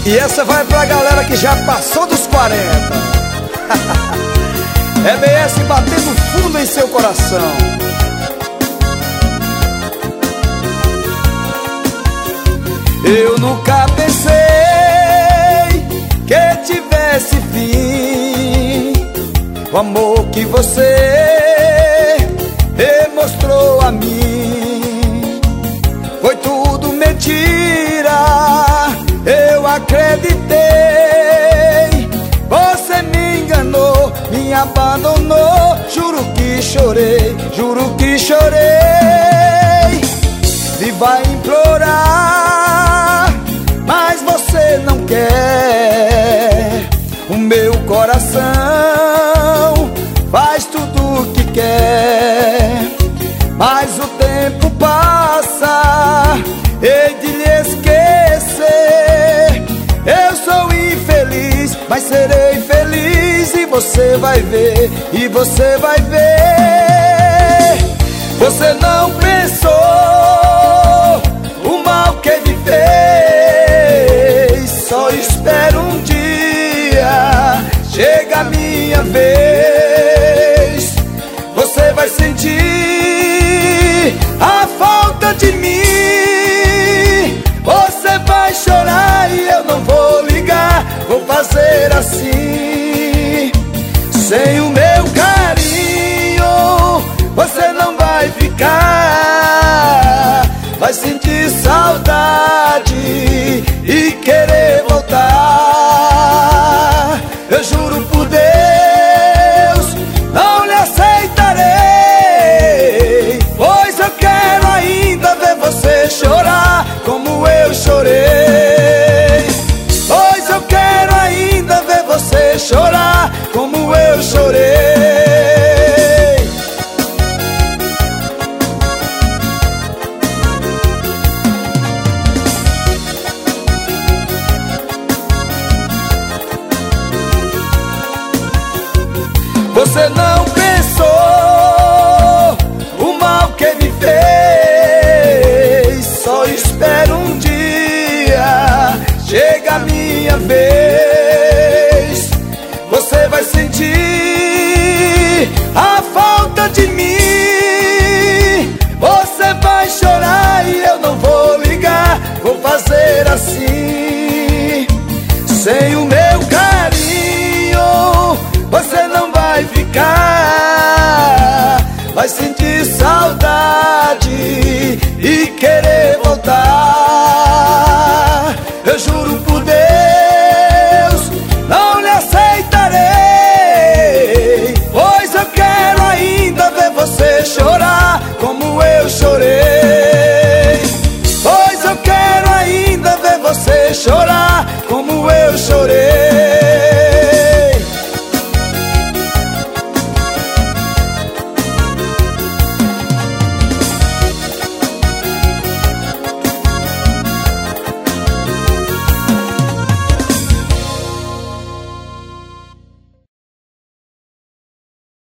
E essa vai pra galera que já passou dos 40. EBS batendo fundo em seu coração. Eu nunca pensei que tivesse fim. O amor que você demonstrou a mim foi tudo mentira. Eu acreditei, você me enganou, me abandonou. Juro que chorei, juro que chorei. E vai implorar, mas você não quer. O meu coração faz tudo o que quer, mas o tempo passa, hei de lhe esquecer. Eu sou infeliz, mas serei feliz. E você vai ver, e você vai ver. Você não pensou o mal que me fez. Só espero um dia chega a minha vez. Você vai sentir a falta de mim. Você vai chorar e eu não vou ligar. Vou fazer assim. Sem o meu carinho você não vai ficar. Vai sentir saudade e querer voltar. Eu juro por Deus, não lhe aceitarei, pois eu quero ainda ver você chorar como eu chorei. Pois eu quero ainda ver você chorar como eu chorei. Você não pensou o mal que me fez. Só espero um dia chega a minha vez. Você vai sentir a falta de mim. Você vai chorar e eu não vou ligar. Vou fazer assim. Sem o meu carinho você não vai ficar. Vai sentir saudade e querer voltar.